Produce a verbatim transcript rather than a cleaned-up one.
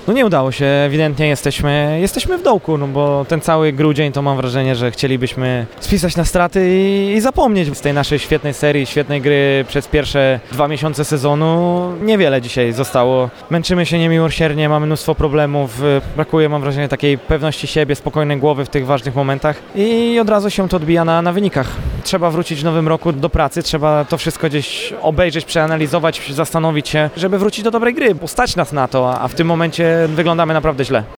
No nie udało się, ewidentnie jesteśmy, jesteśmy w dołku, no bo ten cały grudzień to mam wrażenie, że chcielibyśmy spisać na straty i, i zapomnieć z tej naszej świetnej serii, świetnej gry przez pierwsze dwa miesiące sezonu. Niewiele dzisiaj zostało. Męczymy się niemiłosiernie, mamy mnóstwo problemów, brakuje, mam wrażenie, takiej pewności siebie, spokojnej głowy w tych ważnych momentach i od razu się to odbija na, na wynikach. Trzeba wrócić w nowym roku do pracy, trzeba to wszystko gdzieś obejrzeć, przeanalizować, zastanowić się, żeby wrócić do dobrej gry, bo stać nas na to, a w tym momencie wyglądamy naprawdę źle.